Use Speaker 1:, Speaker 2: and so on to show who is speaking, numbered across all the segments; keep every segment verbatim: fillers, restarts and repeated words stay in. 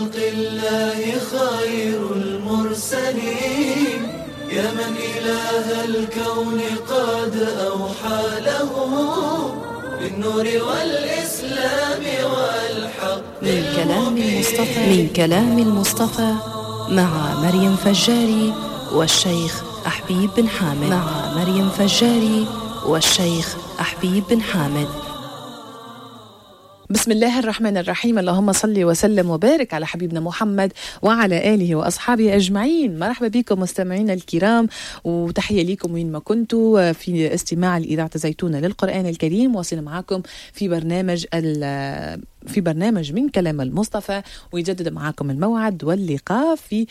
Speaker 1: الله خير المرسلين يا من إله الكون قد أوحى له بالنور والإسلام والحق.
Speaker 2: من كلام المصطفى من كلام المصطفى مع مريم فجاري والشيخ أحبيب بن حامد مع مريم فجاري والشيخ أحبيب بن حامد.
Speaker 3: بسم الله الرحمن الرحيم. اللهم صل وسلم وبارك على حبيبنا محمد وعلى آله وأصحابه أجمعين. مرحبا بكم مستمعينا الكرام وتحية لكم وين ما كنتوا في استماع الإذاعة زيتونة للقرآن الكريم. واصل معكم في برنامج في برنامج من كلام المصطفى، ويجدد معكم الموعد واللقاء في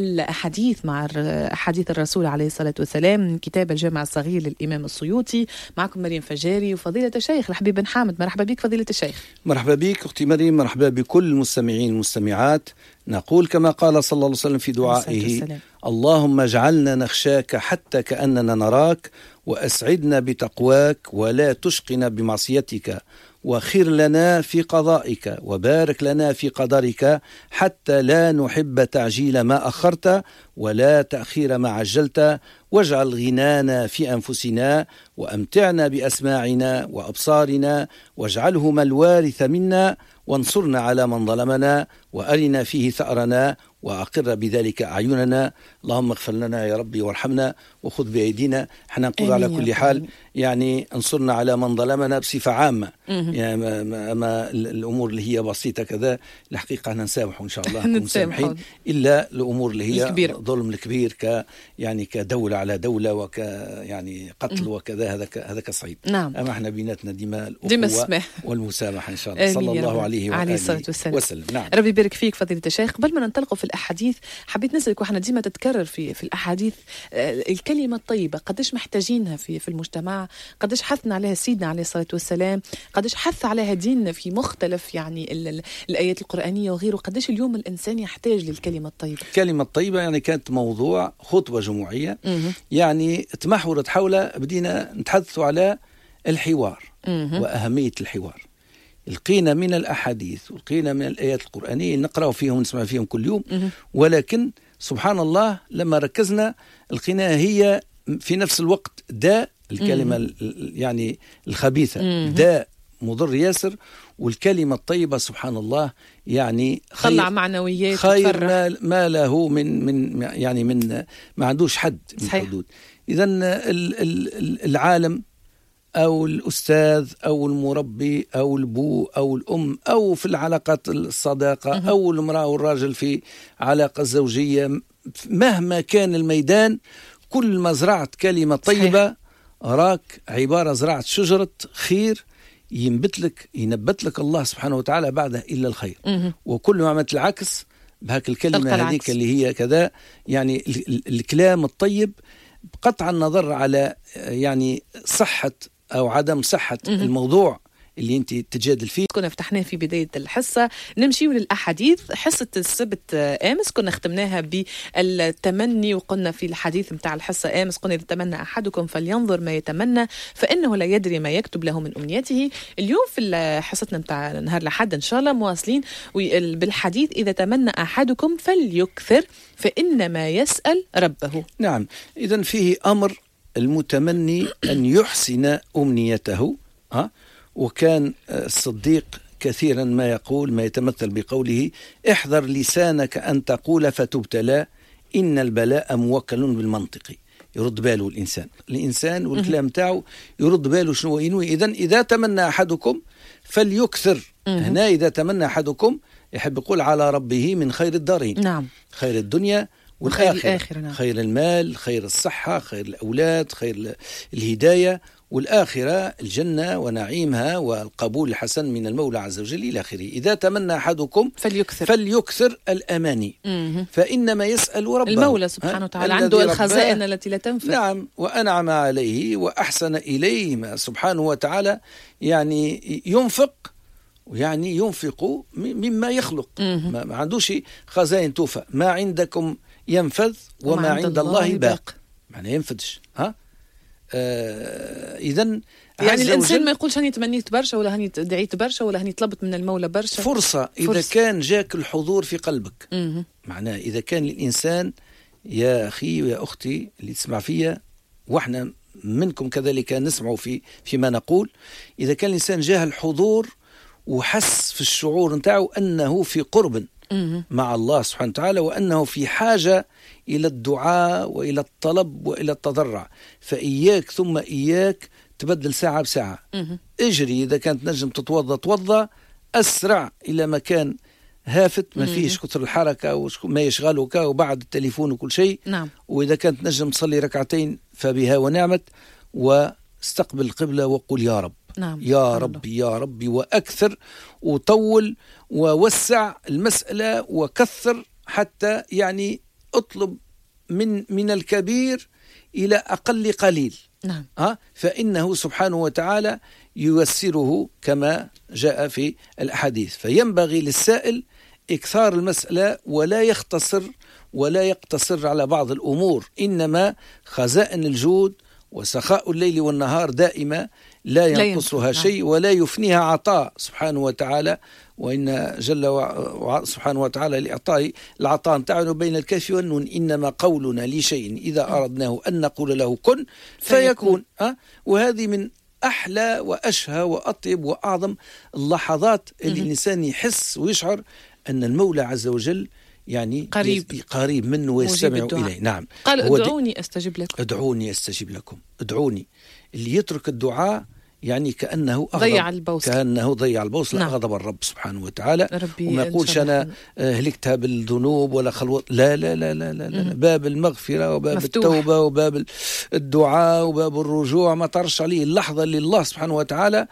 Speaker 3: الحديث مع أحاديث الرسول عليه الصلاة والسلام من كتاب الجامع الصغير للإمام السيوطي. معكم مريم فجاري وفضيلة الشيخ الحبيب بن حامد. مرحبا بك فضيلة الشيخ.
Speaker 4: مرحبا بك أختي مريم، مرحبا بكل المستمعين والمستمعات. نقول كما قال صلى الله عليه وسلم في دعائه: اللهم اجعلنا نخشاك حتى كأننا نراك، وأسعدنا بتقواك ولا تشقنا بمعصيتك، وخير لنا في قضائك وبارك لنا في قدرك، حتى لا نحب تعجيل ما أخرت ولا تأخير ما عجلت، واجعل غنانا في أنفسنا وأمتعنا بأسماعنا وأبصارنا، واجعلهما الوارث منا، وانصرنا على من ظلمنا، وأرنا فيه ثأرنا، وأقر بذلك أعيننا. اللهم اغفر لنا يا ربي وارحمنا وخذ بأيدينا. احنا نقول على كل حال يعني انصرنا على من ظلمنا بصفة عامة. يعني ما, ما, ما الأمور اللي هي بسيطة كذا الحقيقة احنا نسامح إن شاء الله مسامحين، إلا الأمور اللي هي الكبير. ظلم الكبير ك يعني كدولة على دولة وك يعني قتل وكذا، هذا هذا كصعيب.
Speaker 3: نعم.
Speaker 4: أما احنا بيناتنا دماء الأخوة والمسامحة إن شاء الله. صلى الله عليه وآله وسلم, وسلم. نعم.
Speaker 3: ربي يبارك فيك فضيلة الشيخ. قبل ما ننطلق في الأحاديث حبيت نسألك، وإحنا ديما تتكرر في في الأحاديث الكلمة الطيبة، قديش محتاجينها في في المجتمع، قديش حثنا عليها سيدنا عليه الصلاة والسلام، قديش حث عليها ديننا في مختلف يعني الآيات القرآنية وغيره، قديش اليوم الإنسان يحتاج للكلمة الطيبة.
Speaker 4: الكلمة الطيبة يعني كانت موضوع خطبة جمعية م- يعني تمحورت حول، بدينا نتحدثوا على الحوار م- وأهمية الحوار. لقينا من الأحاديث ولقينا من الآيات القرآنية نقرأ فيهم ونسمع فيهم كل يوم، ولكن سبحان الله لما ركزنا لقيناها هي في نفس الوقت داء، الكلمة يعني الخبيثة داء مضر ياسر، والكلمة الطيبة سبحان الله يعني
Speaker 3: خلع معنويات
Speaker 4: خير ما, ما له من من يعني من ما عندوش حد من حدود. إذن العالم أو الأستاذ أو المربي أو البو أو الأم أو في العلاقات الصداقة أو المرأة والراجل في علاقة زوجية، مهما كان الميدان، كل ما زرعت كلمة طيبة صحيح. راك عبارة زرعت شجرة خير ينبت لك ينبت لك الله سبحانه وتعالى بعدها إلا الخير. وكل ما عملت العكس بهاك الكلمة هذيك اللي هي كذا، يعني الكلام الطيب بقطع النظر على يعني صحة أو عدم صحة الموضوع اللي انت تجادل فيه.
Speaker 3: كنا فتحناه في بداية الحصة، نمشي للأحاديث. حصة السبت آمس كنا ختمناها بالتمني، وقلنا في الحديث متاع الحصة آمس قلنا إذا تمنى أحدكم فلينظر ما يتمنى فإنه لا يدري ما يكتب له من أمنيته. اليوم في حصتنا متاع نهار الأحد إن شاء الله مواصلين بالحديث: إذا تمنى أحدكم فليكثر فإنما يسأل ربه.
Speaker 4: نعم، إذن فيه أمر المتمني أن يحسن أمنيته. ها؟ وكان الصديق كثيرا ما يقول، ما يتمثل بقوله: احذر لسانك أن تقول فتبتلى، إن البلاء موكل بالمنطق. يرد باله الإنسان الإنسان والكلام تاعه يرد باله شنو ينوي. إذن إذا تمنى أحدكم فليكثر. هنا إذا تمنى أحدكم يحب يقول على ربه من خير الدارين.
Speaker 3: نعم.
Speaker 4: خير الدنيا والآخرة،
Speaker 3: الآخر. نعم.
Speaker 4: خير المال، خير الصحة، خير الأولاد، خير الهداية، والآخرة الجنة ونعيمها والقبول الحسن من المولى عز وجل إلى آخره. إذا تمنى أحدكم
Speaker 3: فليكثر,
Speaker 4: فليكثر الأماني م- فإنما يسأل ربه.
Speaker 3: المولى سبحانه وتعالى عنده الخزائن التي لا تنفذ.
Speaker 4: نعم، وأنعم عليه وأحسن إليه سبحانه وتعالى، يعني ينفق، يعني ينفق مما يخلق. ما, ما عندوش خزائن توفى. ما عندكم ينفذ وما عند, عند الله باق. معنى ينفذش. ها آه إذن
Speaker 3: يعني الإنسان ما يقولش هني تمنيت برشا ولا هني دعيت برشا ولا هني طلبت من المولى برشا.
Speaker 4: فرصة إذا فرصة. كان جاك الحضور في قلبك. م- معناه إذا كان الإنسان يا أخي ويا أختي اللي تسمع فيها وإحنا منكم كذلك نسمعوا في فيما نقول، إذا كان الإنسان جاه الحضور وحس في الشعور نتاعه أنه في قرب مع الله سبحانه وتعالى وأنه في حاجة إلى الدعاء وإلى الطلب وإلى التضرع، فإياك ثم إياك تبدل ساعة بساعة. اجري إذا كانت نجم تتوضى توضى، أسرع إلى مكان هافت ما فيش كثر الحركة وما يشغلك وبعد التليفون وكل شيء.
Speaker 3: نعم.
Speaker 4: وإذا كانت نجم تصلي ركعتين فبها ونعمت، واستقبل القبلة وقل يا رب.
Speaker 3: نعم.
Speaker 4: يا ربي يا ربي، وأكثر وطول ووسع المسألة وكثر، حتى يعني اطلب من من الكبير إلى أقل قليل.
Speaker 3: نعم.
Speaker 4: أه؟ فإنه سبحانه وتعالى ييسره كما جاء في الأحاديث. فينبغي للسائل إكثار المسألة ولا يختصر ولا يقتصر على بعض الأمور، إنما خزائن الجود وسخاء الليل والنهار دائما لا ينقصها شيء ولا يفنيها عطاء سبحانه وتعالى. وإن جل وعلا سبحانه وتعالى لإعطائه العطاء نتاعنا بين الكاف والنون، إنما قولنا لشيء إذا أردناه أن نقول له كن فيكون. أه؟ وهذه من أحلى وأشهى وأطيب وأعظم اللحظات اللي الإنسان يحس ويشعر أن المولى عز وجل يعني
Speaker 3: قريب
Speaker 4: قريب منه ويستمع إليه. نعم.
Speaker 3: قال ادعوني أستجب لكم.
Speaker 4: ادعوني أستجب لكم. ادعوني. اللي يترك الدعاء يعني كأنه أغضب،
Speaker 3: ضيع البوصلة، كأنه
Speaker 4: ضيع البوصلة. نعم. أغضب الرب سبحانه وتعالى. وما يقولش أنا هلكتها بالذنوب ولا خلوت، لا لا لا لا, لا, لا. باب المغفرة وباب مفتوح. التوبة وباب الدعاء وباب الرجوع ما طرش عليه اللحظة اللي الله سبحانه وتعالى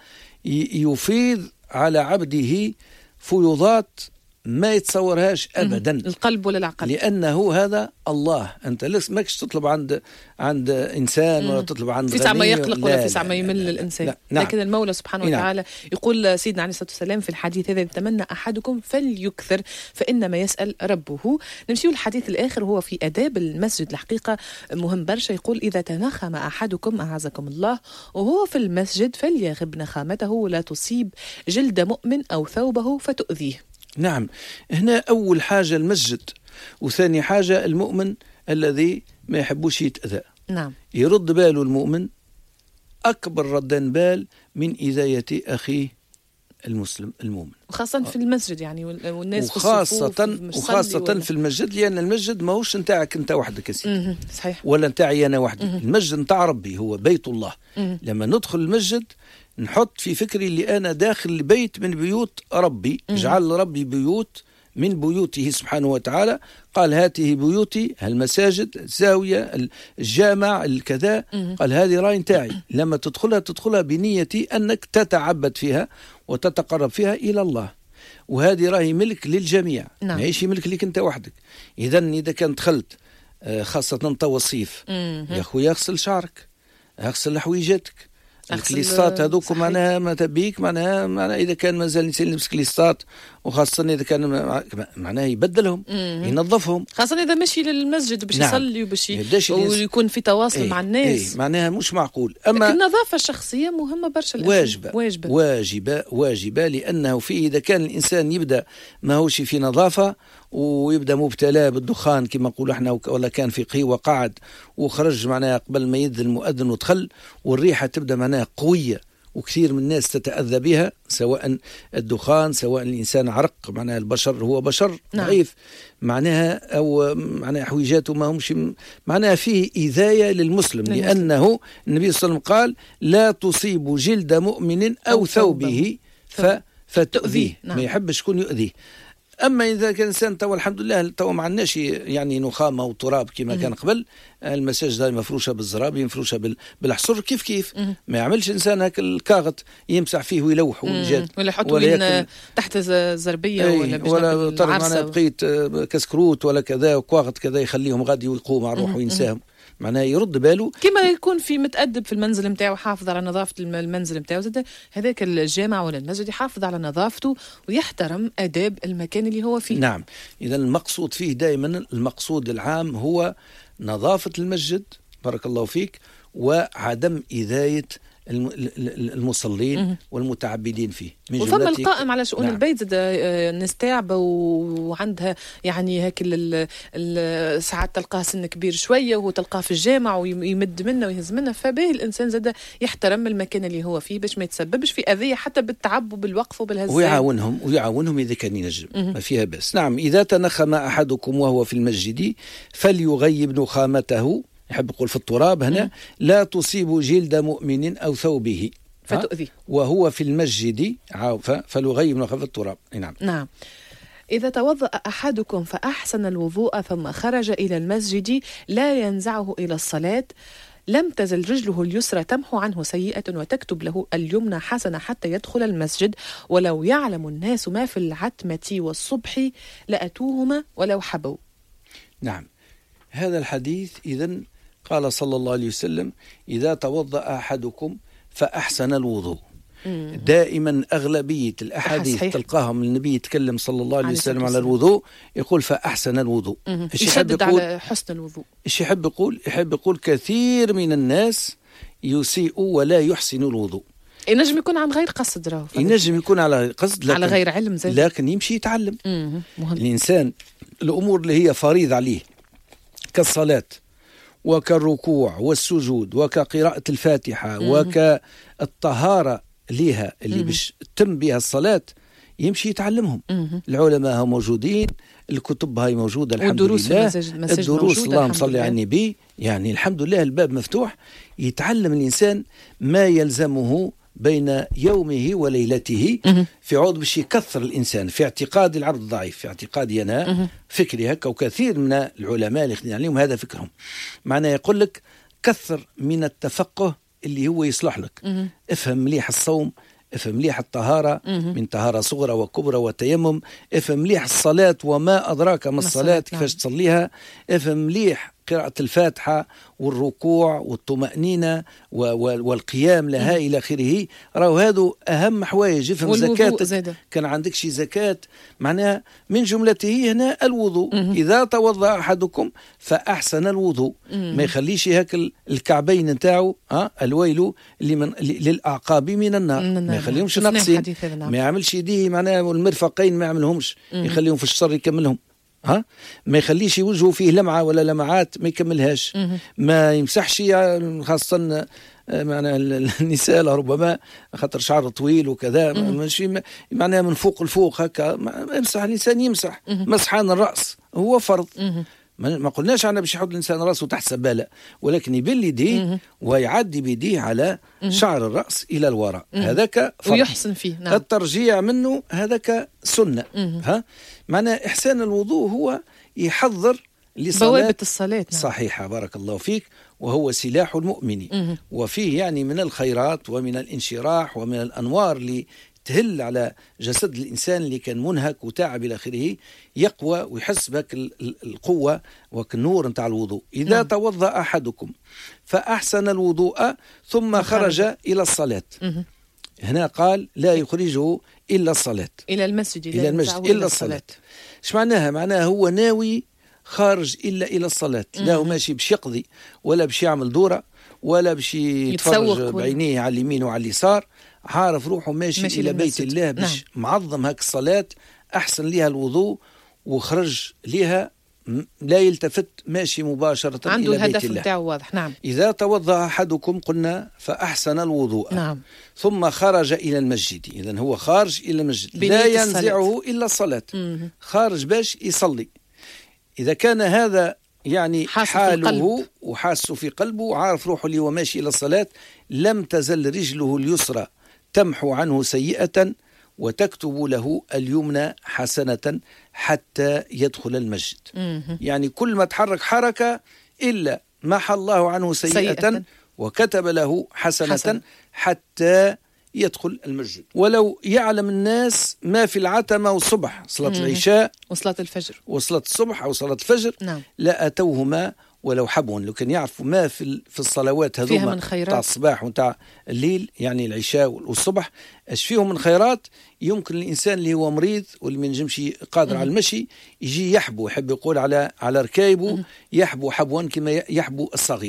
Speaker 4: يفيض على عبده فيوضات ما يتصورهاش أبدا
Speaker 3: القلب ولا العقل،
Speaker 4: لأنه هذا الله. أنت لسه ماكش تطلب عند عند إنسان ولا تطلب عند
Speaker 3: في ساعة ما يقلق ولا في ساعة ما يمل الإنسان. لا. نعم. لكن المولى سبحانه وتعالى يقول سيدنا عليه الصلاة والسلام في الحديث هذا: يتمنى أحدكم فليكثر فإنما يسأل ربه. نمشي الحديث الآخر هو في أداب المسجد. الحقيقة مهم برشا. يقول: إذا تنخم أحدكم أعزكم الله وهو في المسجد فليغب نخامته ولا تصيب جلد مؤمن أو ثوبه فتؤذيه.
Speaker 4: نعم. هنا أول حاجة المسجد، وثاني حاجة المؤمن الذي ما يحبوش يتأذى.
Speaker 3: نعم.
Speaker 4: يرد باله المؤمن أكبر ردان بال من إذاية أخيه المسلم المؤمن،
Speaker 3: وخاصة في المسجد يعني والناس
Speaker 4: وخاصة
Speaker 3: في الصفوف
Speaker 4: وخاصة في المسجد، لأن المسجد ما هوش نتاعك أنت وحدك يا سيدي،
Speaker 3: صحيح،
Speaker 4: ولا نتاعي أنا وحدي. المسجد نتاع ربي، هو بيت الله. مم. لما ندخل المسجد نحط في فكري اللي أنا داخل بيت من بيوت ربي. جعل ربي بيوت من بيوته سبحانه وتعالى. قال: هاته بيوتي، المساجد، الزاوية، الجامع، الكذا. قال: هذه راي نتاعي. لما تدخلها تدخلها بنيتي أنك تتعبد فيها وتتقرب فيها إلى الله، وهذه راي ملك للجميع.
Speaker 3: نعم.
Speaker 4: ما هيش ملك لك أنت وحدك. إذن إذا كان دخلت خاصة طو الصيف، يا أخوي اغسل شعرك، اغسل حويجاتك، الكليستات هذوك معناها ما تبيك، معناها معناها إذا كان مازال الإنسان يلبس كليستات، وخاصة إذا كان معناها يبدلهم، ينظفهم،
Speaker 3: خاصة إذا مشي للمسجد باش يصلي وباش ويكون في تواصل ايه مع الناس.
Speaker 4: ايه معناها مش معقول. أما
Speaker 3: النظافة الشخصية مهمة برشا،
Speaker 4: واجبة واجبة واجبة واجبة لأنه في إذا كان الإنسان يبدأ ما هوش في نظافة ويبدأ مبتلى بالدخان كما نقول احنا، ولا كان في قهوة وقعد وخرج معناها قبل ما يذن المؤذن ودخل، والريحة تبدأ معناها قوية وكثير من الناس تتأذى بها، سواء الدخان سواء الإنسان عرق، معناها البشر هو بشر ضعيف. نعم. معناها أو معناها حويجاته ما همش معناها فيه إيذاية للمسلم، للمسلم. لأنه النبي صلى الله عليه وسلم قال: لا تصيب جلد مؤمن أو, أو ثوبه فتؤذيه. نعم. ما يحبش يكون يؤذيه. أما إذا كان الإنسان تو الحمد لله تو ما عندناش يعني نخامة وتراب كما كان قبل، المساجد مفروشة بالزراب، مفروشة بالحصر، كيف كيف مم. ما يعملش إنسان هاك الكاغط يمسح فيه ويلوح ويجاد،
Speaker 3: ولا يحط وين تحت الزربية ولا
Speaker 4: ولا طرد معنا بقيت كسكروت ولا كذا وكواغط كذا يخليهم غادي ويقوم مع روحه وينساهم. معناه يرد باله
Speaker 3: كما يكون في متأدب في المنزل نتاعو، حافظ على نظافة المنزل نتاعو، هذاك الجامع ولا المسجد يحافظ على نظافته ويحترم آداب المكان اللي هو فيه.
Speaker 4: نعم. إذا المقصود فيه دائما، المقصود العام هو نظافة المسجد، بارك الله فيك، وعدم إذاية المصلين والمتعبدين فيه.
Speaker 3: وثم القائم على شؤون نعم. البيت زاد ناس تعبة وعندها يعني هيك ساعات تلقاه سن كبير شوية وهو تلقاه في الجامع ويمد منه ويهز منه، فباهي الإنسان زاد يحترم المكان اللي هو فيه باش ما يتسببش في أذية حتى بالتعب وبالوقف وبالهزة،
Speaker 4: ويعاونهم ويعاونهم إذا كان ينجم ما فيها بس. نعم. إذا تنخم أحدكم وهو في المسجد فليغيب نخامته، يحب يقول في التراب هنا، لا تصيب جلد مؤمن أو ثوبه
Speaker 3: فتؤذي
Speaker 4: وهو في المسجد فليغيب نخامته التراب. نعم.
Speaker 3: نعم. إذا توضأ أحدكم فأحسن الوضوء ثم خرج إلى المسجد لا ينزعه إلى الصلاة لم تزل رجله اليسرى تمحو عنه سيئة وتكتب له اليمنى حسنة حتى يدخل المسجد، ولو يعلم الناس ما في العتمة والصبح لأتوهما ولو حبوا.
Speaker 4: نعم. هذا الحديث إذن قال صلى الله عليه وسلم إذا توضأ أحدكم فأحسن الوضوء. مم. دائما أغلبية الأحاديث صحيح. تلقاهم النبي يتكلم صلى الله عليه وسلم على الوضوء يقول فأحسن الوضوء.
Speaker 3: يشدد على حسن الوضوء.
Speaker 4: إيش يحب يقول؟ يحب يقول كثير من الناس يسيء ولا يحسن الوضوء.
Speaker 3: ينجم يكون عن غير قصد راهو.
Speaker 4: ينجم يكون على قصد
Speaker 3: على غير علم زي.
Speaker 4: لكن يمشي يتعلم. الإنسان الأمور اللي هي فريض عليه كالصلاة وكالركوع والسجود وكقراءة الفاتحة وكالطهارة لها اللي باش تم بها الصلاة يمشي يتعلمهم. مم. العلماء موجودين، الكتب هاي موجودة الحمد لله، الدروس اللهم صل على النبي، يعني الحمد لله الباب مفتوح. يتعلم الإنسان ما يلزمه بين يومه وليلته مم. في عوض باش يكثر الإنسان في اعتقاد العرض الضعيف، في اعتقادي أنا مم. فكري هكا، وكثير من العلماء اللي خدنا عليهم هذا فكرهم. معناه يقول لك كثر من التفقه اللي هو يصلح لك. مم. افهم مليح الصوم، افهم مليح الطهارة مم. من طهارة صغرى وكبرى وتيمم، افهم مليح الصلاة وما أدراك ما الصلاة كيفاش تصليها، افهم مليح قراءة الفاتحة والركوع والطمأنينة والقيام لها إلى آخره. راهو هذا أهم حوايج. يفهم زكاتك، كان عندك شي زكاة معناها من جملته هنا الوضوء. مم. إذا توضأ أحدكم فأحسن الوضوء. مم. ما يخليش هيك الكعبين نتاعو ها الويل اللي من للأعقاب من النار. مم. ما يخليهمش ناقصين، ما يعملش يديه معناها المرفقين ما يعملهم، يخليهم في الشر يكملهم. ها ما يخليش وجهه فيه لمعة ولا لمعات ما يكملهاش. مم. ما يمسحش خاصة معناها النساء ربما خاطر شعر طويل وكذا ماشي معناها من فوق لفوق هكا يمسح الإنسان، يمسح مسحان الرأس هو فرض. مم. ما قلناش أنا باش يحط الإنسان رأسه تحت سبالة، ولكن يبل يديه ويعدي بيديه على شعر الرأس إلى الوراء، هذاك فرض
Speaker 3: ويحسن فيه. نعم.
Speaker 4: الترجيع منه هذاك سنة. ها معنى إحسان الوضوء هو يحضر لصلاة
Speaker 3: بوابة الصلاة. نعم.
Speaker 4: صحيحة، بارك الله فيك، وهو سلاح المؤمن. مم. وفيه يعني من الخيرات ومن الانشراح ومن الأنوار اللي تهل على جسد الإنسان اللي كان منهك وتعب إلى آخره، يقوى ويحس بك القوة والنور نتاع الوضوء. إذا نعم. توضأ أحدكم فأحسن الوضوء ثم خرج إلى الصلاة. مم. هنا قال لا يخرجه إلا الصلاة،
Speaker 3: إلى المسجد
Speaker 4: إلى المسجد إلا الصلاة. إيش معناها؟ معناها هو ناوي خارج إلا إلى الصلاة. لا هو ماشي باش يقضي ولا باش يعمل دورة ولا باش يتفرج بعينيه على اليمين وعلى اليسار، عارف روحه ماشي, ماشي إلى بيت الله باش نعم. معظم هاك الصلاة، أحسن لها الوضوء وخرج لها، لا يلتفت، ماشي مباشرة
Speaker 3: عنده
Speaker 4: إلى بيت
Speaker 3: الهدف
Speaker 4: الله.
Speaker 3: بتاعه واضح. نعم.
Speaker 4: إذا توضأ أحدكم قلنا فأحسن الوضوء.
Speaker 3: نعم.
Speaker 4: ثم خرج إلى المسجد، إذن هو خارج إلى المسجد لا ينزعه الصلاة. إلا الصلاة. مم. خارج باش يصلي. إذا كان هذا يعني حاله وحاسه في قلبه وعارف روحه اللي هو ماشي إلى الصلاة، لم تزل رجله اليسرى تمحو عنه سيئة وتكتب له اليمنى حسنة حتى يدخل المسجد. مم. يعني كل ما تحرك حركة إلا محى الله عنه سيئة, سيئة. وكتب له حسنة, حسنة حتى يدخل المسجد. ولو يعلم الناس ما في العتمة والصبح، صلاة مم. العشاء
Speaker 3: وصلاة الفجر
Speaker 4: وصلاة الصبح أو صلاة الفجر، نعم. لا أتوهما ولو حبوا. لو كان يعرفوا ما في في الصلوات هذوما تاع الصباح وتاع الليل، يعني العشاء والصبح، ايش فيهم من خيرات، يمكن الانسان اللي هو مريض واللي ما ينجمش قادر مم. على المشي يجي يحبو، يحب يقول على على ركايبه يحبو حبوا كما يحبو الصغير.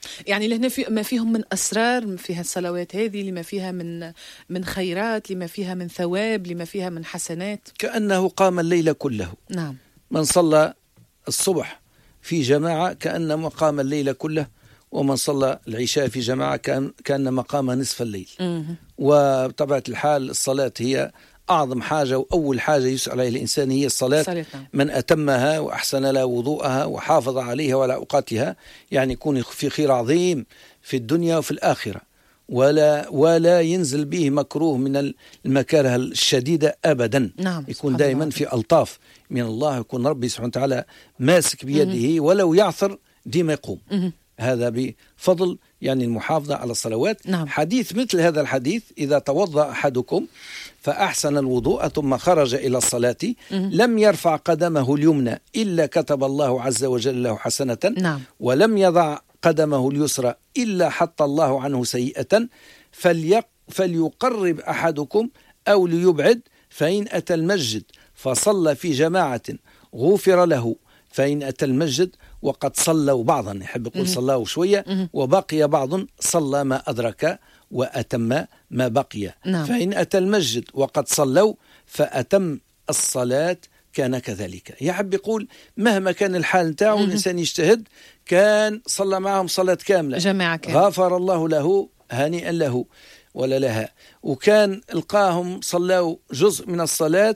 Speaker 3: يعني لهنا في ما فيهم من أسرار في هالصلوات هذه، لما فيها من من خيرات، لما فيها من ثواب، لما فيها من حسنات.
Speaker 4: كأنه قام الليل كله.
Speaker 3: نعم.
Speaker 4: من صلى الصبح في جماعة كأنما قام الليل كله، ومن صلى العشاء في جماعة كان كأنما قام نصف الليل.
Speaker 3: مم.
Speaker 4: وبطبيعة الحال الصلاة هي أعظم حاجة وأول حاجة يسأل عليها الإنسان هي الصلاة.
Speaker 3: صلاة.
Speaker 4: من أتمها وأحسن لها وضوءها وحافظ عليها وعلى أوقاتها يعني يكون في خير عظيم في الدنيا وفي الآخرة، ولا ولا ينزل به مكروه من المكاره الشديدة أبدا.
Speaker 3: نعم.
Speaker 4: يكون دائما في ألطاف من الله، يكون ربي سبحانه وتعالى ماسك بيده، ولو يعثر ديما يقوم.
Speaker 3: مم.
Speaker 4: هذا بفضل يعني المحافظة على الصلوات.
Speaker 3: نعم.
Speaker 4: حديث مثل هذا الحديث: إذا توضأ أحدكم فأحسن الوضوء ثم خرج إلى الصلاة لم يرفع قدمه اليمنى إلا كتب الله عز وجل له حسنة.
Speaker 3: نعم.
Speaker 4: ولم يضع قدمه اليسرى إلا حط الله عنه سيئة. فليق فليقرب أحدكم أو ليبعد، فإن أتى المسجد فصلى في جماعة غفر له، فإن أتى المسجد وقد صلوا بعضا، يحب يقول صلوا شوية، وبقي بعض صلى ما أدرك وأتم ما بقي.
Speaker 3: نعم.
Speaker 4: فإن أتى المسجد وقد صلوا فأتم الصلاة كان كذلك. يحب يقول مهما كان الحال نتاعو الإنسان يجتهد، كان صلى معهم صلاة كاملة
Speaker 3: جماعة كاملة،
Speaker 4: غفر الله له هنيئا له ولا لها. وكان القاهم صلوا جزء من الصلاة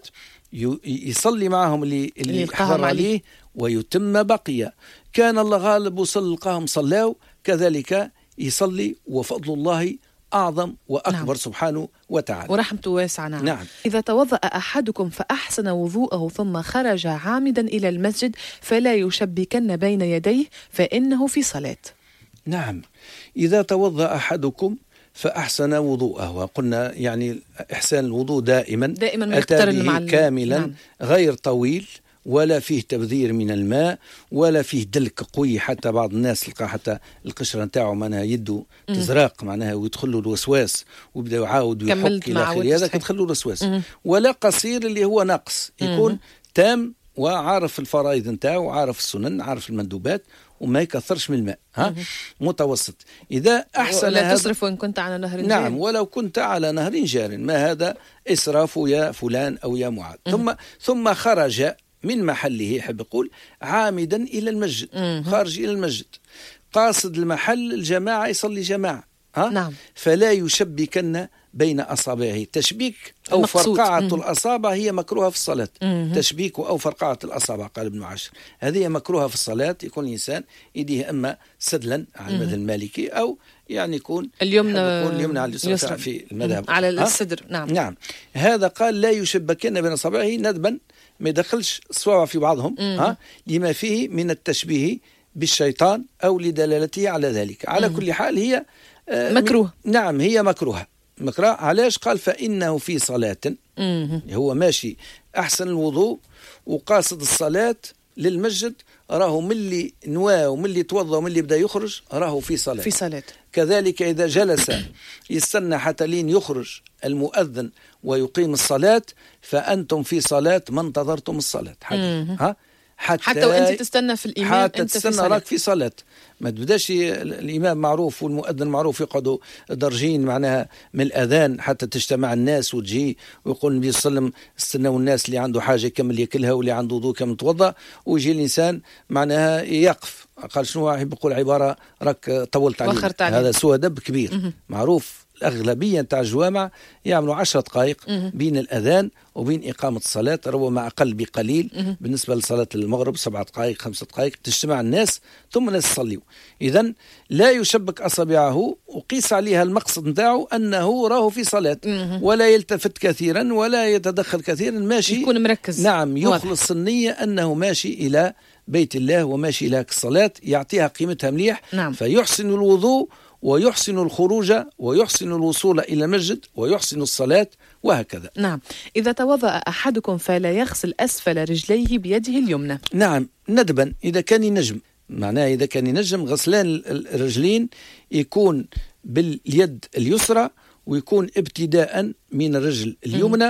Speaker 4: يصلي معهم اللي, اللي حضر عليه ويتم بقية. كان الله غالب وصل القاهم صلوا كذلك يصلي، وفضل الله أعظم وأكبر. نعم. سبحانه وتعالى،
Speaker 3: ورحمته واسعة. نعم.
Speaker 4: نعم.
Speaker 3: إذا توضأ أحدكم فأحسن وضوءه ثم خرج عامدا إلى المسجد فلا يشبكن بين يديه فإنه في صلاة.
Speaker 4: نعم. إذا توضأ أحدكم فأحسن وضوءه، وقلنا يعني إحسان الوضوء دائما
Speaker 3: دائما مقترن مع
Speaker 4: كاملا.
Speaker 3: نعم. غير
Speaker 4: طويل ولا فيه تبذير من الماء ولا فيه دلك قوي، حتى بعض الناس تلقى حتى القشرة نتاعو معناها يده تزرق معناها ويدخلوا الوسواس ويبدا يعاود ويحك إلى آخره، هذا كتخلوا الوسواس. ولا قصير اللي هو نقص، يكون تام وعارف الفرائض نتاعو وعارف السنن عارف المندوبات وما يكثرش من الماء. ها متوسط. إذا أحسن
Speaker 3: لا تصرف وإن كنت على نهر جار.
Speaker 4: نعم، ولو كنت على نهر جار، ما هذا إسراف يا فلان أو يا معاذ. ثم ثم خرج من محله، يحب يقول عامدا إلى المسجد، خارج إلى المسجد قاصد المحل الجماعة يصلي جماعة. ها؟ نعم. فلا يشبكن بين أصابعه. تشبيك أو المقصود. فرقعة مم. الأصابع هي مكروهة في الصلاة. مم. تشبيك أو فرقعة الأصابع قال ابن عاشر هذه مكروهة في الصلاة. يكون الإنسان يديه أما سدلا على المذهب المالكي أو يعني يكون
Speaker 3: اليمنى
Speaker 4: اليمنى على اليسرى في المذهب
Speaker 3: على الصدر. نعم.
Speaker 4: نعم. هذا قال لا يشبكن بين أصابعه ندبا، ما يدخلش الصوابع في بعضهم. مم. ها لما فيه من التشبيه بالشيطان أو لدلالته على ذلك. على مم. كل حال هي
Speaker 3: مكروه.
Speaker 4: نعم هي مكروهة. مكروه علاش؟ قال فإنه في صلاة. مم. هو ماشي أحسن الوضوء وقاصد الصلاة للمسجد، راهو من اللي نواه ومن اللي توضى ومن اللي بدأ يخرج راهو في صلاة.
Speaker 3: في صلاة.
Speaker 4: كذلك إذا جلس يستنى حتى لين يخرج المؤذن ويقيم الصلاة فأنتم في صلاة ما انتظرتم الصلاة. ها حتى,
Speaker 3: حتى وانت تستنى في الإمام
Speaker 4: حتى انت تستنى راك في صلاة. ما تبداش الإمام معروف والمؤذن معروف يقعدوا درجين معناها من الأذان حتى تجتمع الناس وتجي ويقول النبي صلى الله عليه وسلم استنوا الناس اللي عنده حاجة كمل ياكلها واللي عنده وضوء كمل يتوضأ، ويجي الإنسان معناها يقف. قال شنو يحب يقول عبارة راك طولت عليه. هذا سوى دب كبير. م- معروف الأغلبية تاع الجوامع يعملوا عشرة دقائق بين الأذان وبين إقامة الصلاة، ربما أقل بقليل. م- بالنسبة لصلاة المغرب سبعة دقائق خمسة دقائق تجتمع الناس ثم الناس يصليوا. إذن لا يشبك أصابعه وقيس عليها المقصد نتاعو أنه راه في صلاة م- ولا يلتفت كثيرا ولا يتدخل كثيرا، ماشي
Speaker 3: يكون مركز.
Speaker 4: نعم يخلص النية أنه ماشي إلى بيت الله وماشي إلى الصلاة، يعطيها قيمتها مليح.
Speaker 3: نعم.
Speaker 4: فيحسن الوضوء ويحسن الخروج ويحسن الوصول إلى المسجد ويحسن الصلاة وهكذا.
Speaker 3: نعم. إذا توضأ أحدكم فلا يغسل أسفل رجليه بيده اليمنى.
Speaker 4: نعم ندبا إذا كان ينجم، معناه إذا كان ينجم غسلان الرجلين يكون باليد اليسرى ويكون ابتداء من الرجل اليمنى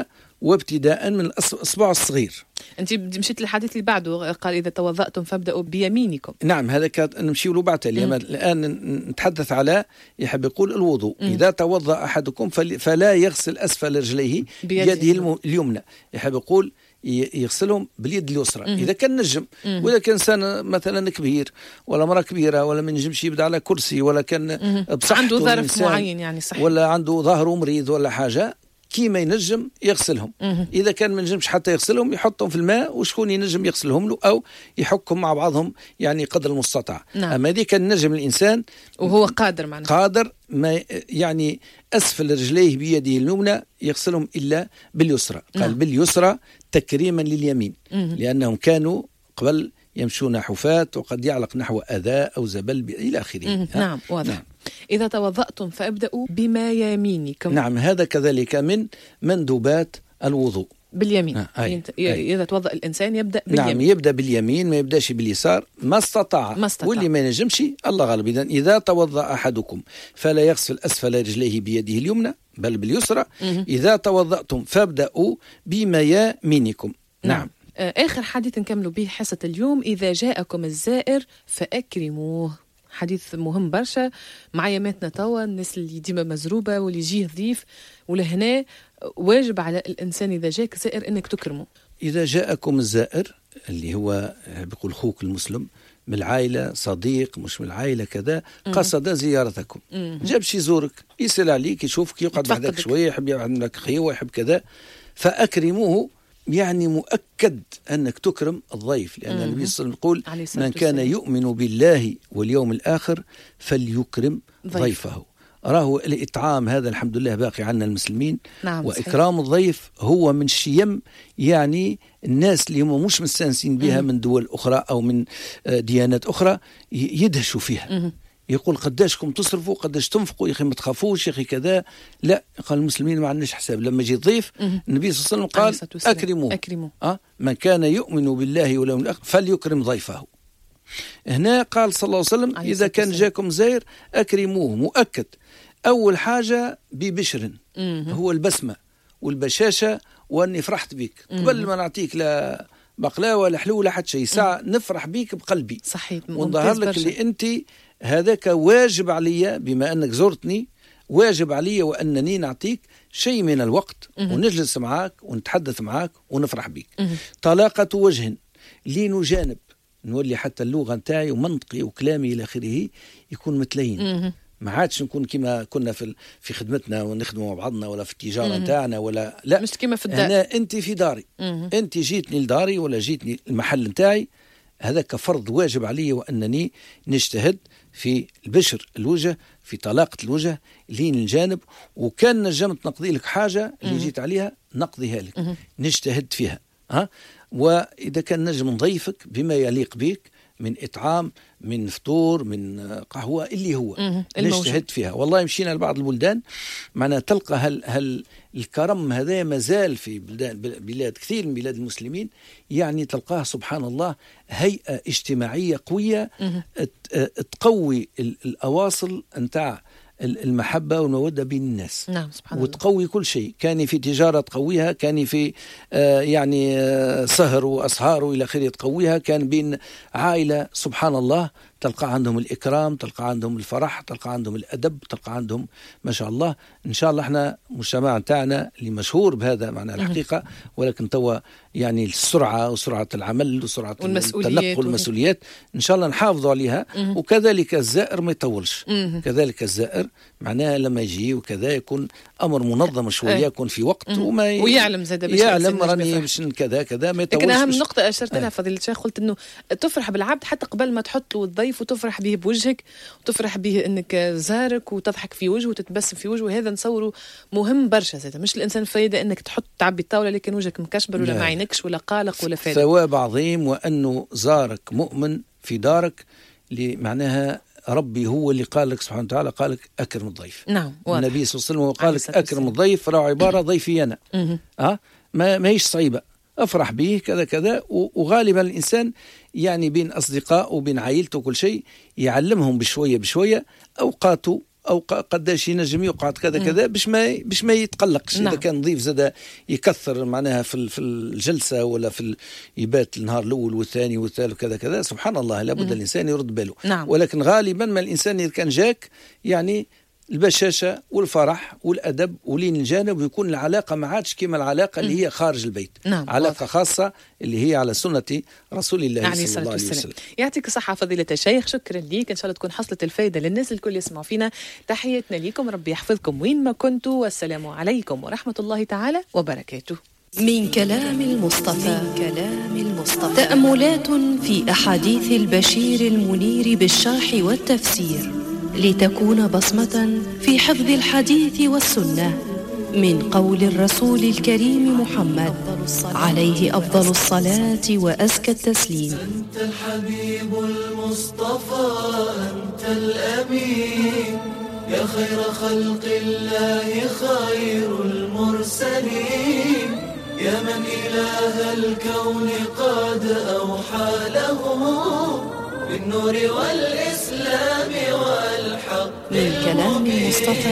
Speaker 4: وابتداء من الإصبع الصغير.
Speaker 3: أنت مشيت للحديث اللي بعده، قال إذا توضأتم فابدأوا بيمينكم.
Speaker 4: نعم، هذا كان نمشي له بعد. الآن نتحدث على يحب يقول الوضوء. مم. إذا توضأ أحدكم فلا يغسل أسفل رجليه بيده اليمنى، يحب يقول يغسلهم باليد اليسرى. مم. إذا كان نجم. مم. وإذا كان إنسان مثلا كبير ولا مرأة كبيرة ولا من نجمش يبدأ على كرسي ولا كان بصحته
Speaker 3: عنده ظرف معين يعني صحيح،
Speaker 4: ولا عنده ظهره مريض ولا حاجة، كيما ينجم يغسلهم. مه. إذا كان ما نجمش حتى يغسلهم يحطهم في الماء وشكون ينجم يغسلهم له أو يحكهم مع بعضهم يعني قدر المستطاع. نعم. أما دي كان نجم الإنسان وهو قادر معنا. قادر ما يعني أسفل رجليه بيده اليمنى يغسلهم إلا باليسرى. قال نعم. باليسرى تكريما لليمين. مه. لأنهم كانوا قبل يمشون حفاة وقد يعلق نحو أذى أو زبل إلى آخره.
Speaker 3: نعم واضح. نعم. إذا توضأتم فابدأوا بما يمينكم.
Speaker 4: نعم، هذا كذلك من مندوبات الوضوء
Speaker 3: باليمين. آه. أي. أي. إذا توضأ الإنسان يبدأ باليمين.
Speaker 4: نعم، يبدأ باليمين، ما يبدأش باليسار ما استطاع, ما استطاع. واللي ما ينجمش الله غالب. إذن إذا توضأ أحدكم فلا يغسل أسفل رجليه بيده اليمنى بل باليسرى. م- إذا توضأتم فابدأوا بما يمينكم. نعم, نعم.
Speaker 3: آخر حديث نكملوا به حصة اليوم، إذا جاءكم الزائر فأكرموه. حديث مهم برشا مع يماتنا توا، الناس اللي ديما مزروبة واللي يجيه ضيف ولهنا واجب على الإنسان إذا جاك زائر إنك تكرمه.
Speaker 4: إذا جاءكم الزائر اللي هو بيقول خوك المسلم من العائلة، صديق مش من العائلة كذا، قصد زيارتكم، جابش يزورك، يسأل عليك، يشوفك، يقعد بعدك شوية، يحب يعمل لك خيوة، يحب كذا، فأكرموه. يعني مؤكد أنك تكرم الضيف، لأن النبي صلى الله عليه وسلم يقول من كان يؤمن بالله واليوم الآخر فليكرم ضيف. ضيفه. راه الإطعام هذا الحمد لله باقي عنا المسلمين. نعم، وإكرام صحيح. الضيف هو من شيم يعني الناس اللي هم مش مستانسين بها من دول أخرى أو من ديانات أخرى يدهشوا فيها. مم. يقول قداشكم تصرفوا، قداش تنفقوا، يا أخي ما تخافوش، يا أخي كذا. لا، قال المسلمين ما عندناش حساب. لما يجي ضيف النبي صلى الله عليه وسلم قال أكرموه. أكرموه. أه؟ من كان يؤمن بالله واليوم الآخر فليكرم ضيفه. هنا قال صلى الله عليه وسلم إذا كان جاكم زائر أكرموه. مؤكد أول حاجة ببشر، هو البسمة والبشاشة، وأني فرحت بك قبل ما نعطيك لا بقلاوة ولا حلو ولا حتى شيء، ساعة نفرح بيك بقلبي. صحيح. ونظهر لك اللي أنت هذاك واجب علي، بما أنك زرتني واجب علي وأنني نعطيك شيء من الوقت مم. ونجلس معك ونتحدث معك ونفرح بك. مم. طلاقة وجه، لين وجانب، نولي حتى اللغة نتاعي ومنطقي وكلامي إلى آخره يكون متلين. ما عادش نكون كما كنا في في خدمتنا ونخدموا مع بعضنا ولا في التجارة نتاعنا ولا لا،
Speaker 3: مش كما في الدار.
Speaker 4: أنا أنت في داري، مم. أنت جيتني لداري ولا جيتني المحل نتاعي، هذاك فرض واجب علي وأنني نجتهد في البشر الوجه، في طلاقة الوجه، لين الجانب. وكان نجمت نقضي لك حاجة اللي جيت عليها نقضيها لك، مم. نجتهد فيها. ها؟ وإذا كان نجم نضيفك بما يليق بك من إطعام، من فطور، من قهوة، اللي هو نجتهد فيها. والله مشينا لبعض البلدان معنا تلقى هل, هل الكرم هذا مازال في بلدان بلاد كثير من بلاد المسلمين، يعني تلقاه سبحان الله هيئة اجتماعية قوية تقوي الأواصل نتاع المحبة والمودة بين الناس.
Speaker 3: نعم سبحان الله.
Speaker 4: وتقوي كل شيء، كان في تجارة تقويها، كان في آه يعني آه سهر وأسهار وإلى آخره تقويها، كان بين عائلة سبحان الله تلقى عندهم الإكرام، تلقى عندهم الفرح، تلقى عندهم الأدب، تلقى عندهم ما شاء الله. إن شاء الله احنا مجتمع تاعنا اللي مشهور بهذا معنى الحقيقة، ولكن توا يعني السرعة وسرعة العمل وسرعة التنقل والمسؤوليات إن شاء الله نحافظوا عليها. وكذلك الزائر ما يطولش، كذلك الزائر معناها لما يجي وكذا يكون أمر منظم شوية، يكون في وقت وما ي...
Speaker 3: ويعلم زاد باش
Speaker 4: يعلم راني باش كذا كذا ما يطولش.
Speaker 3: لكن أهم نقطة أشرت لها فضيلة الشيخ، قلت إنه تفرح بالعبد حتى قبل ما تحط له الضيف، وتفرح به بوجهك، وتفرح به انك زارك وتضحك في وجهه وتتبسم في وجهه. هذا نصوره مهم برشا زاد. مش الانسان فايده انك تحط تعبي الطاوله لكن وجهك مكشبر ولا ما عينكش ولا قلق ولا فايده.
Speaker 4: ثواب عظيم، وانه زارك مؤمن في دارك، اللي معناها ربي هو اللي قال لك سبحانه وتعالى قال لك اكرم الضيف.
Speaker 3: نعم واضح.
Speaker 4: النبي صلى الله عليه وسلم قال لك اكرم الضيف، راه عباره ضيفي انا. اه ما ما هيش صعيبه، أفرح به كذا كذا. وغالبا الإنسان يعني بين أصدقاء وبين عائلته وكل شيء يعلمهم بشوية بشوية. أوقاته او قداش ينجم يقعد كذا كذا باش ما باش ما يتقلقش. نعم. اذا كان ضيف زاد يكثر معناها في في الجلسه ولا في يبات النهار الاول والثاني والثالث كذا كذا، سبحان الله لابد مم. الانسان يرد باله. نعم. ولكن غالبا ما الانسان اذا كان جاك يعني البشاشة والفرح والأدب ولين الجانب، ويكون العلاقة ما عادش كما العلاقة اللي هي خارج البيت. نعم. علاقة واضح. خاصة اللي هي على سنة رسول الله يعني صلى الله عليه وسلم.
Speaker 3: يعطيك الصحة فضيلة الشيخ، شكرا ليك، إن شاء الله تكون حصلت الفائدة للناس الكل يسمعوا فينا. تحياتنا ليكم، ربي يحفظكم وين ما كنتوا، والسلام عليكم ورحمة الله تعالى وبركاته.
Speaker 2: من كلام المصطفى من كلام المصطفى تأملات في أحاديث البشير المنير بالشرح والتفسير، لتكون بصمة في حفظ الحديث والسنة من قول الرسول الكريم محمد عليه أفضل الصلاة وأزكى التسليم.
Speaker 1: أنت الحبيب المصطفى، أنت الأمين، يا خير خلق الله، خير المرسلين، يا من إله الكون قد أوحى له بالنور والإسلام والحق.
Speaker 2: من كلام المصطفى